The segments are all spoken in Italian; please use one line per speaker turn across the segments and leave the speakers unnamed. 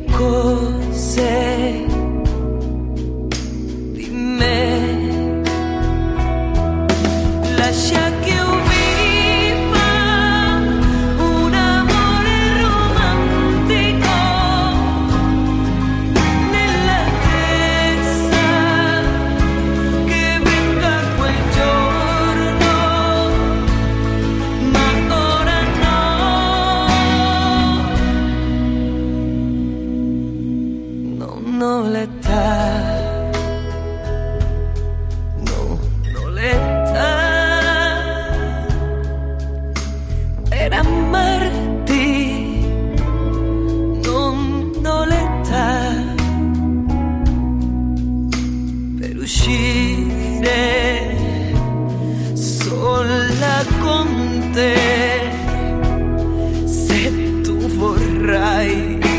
cose di me. Lascia che io viva un amore romantico nella testa, che venga quel giorno, ma ora non ho l'età, non ho l'età per amarti, non ho l'età per uscire sola con te, se tu vorrai.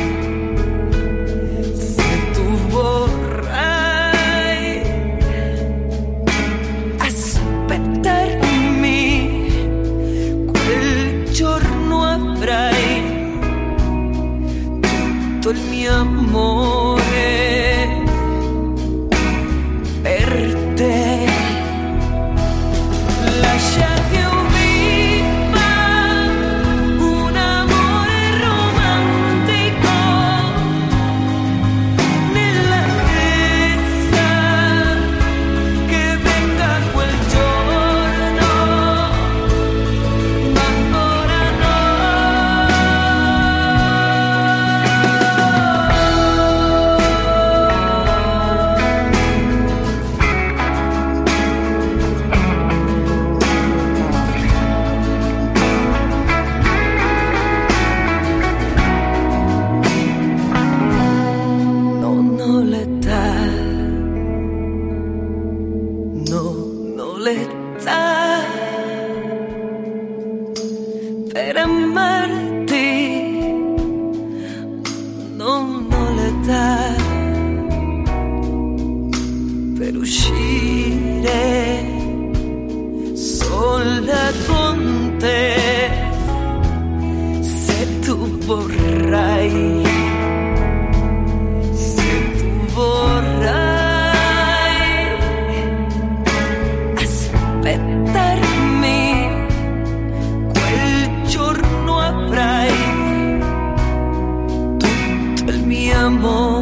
Tutto il mio amore per te. Lascia che io viva un amore romantico nell'attesa che venga quel giorno, ma ora no. Non ho l'età, non ho l'età per amarti, non ho l'età per uscire sola con te, se tu vorrai. Aspettarmi, quel giorno avrai tutto il mio amore.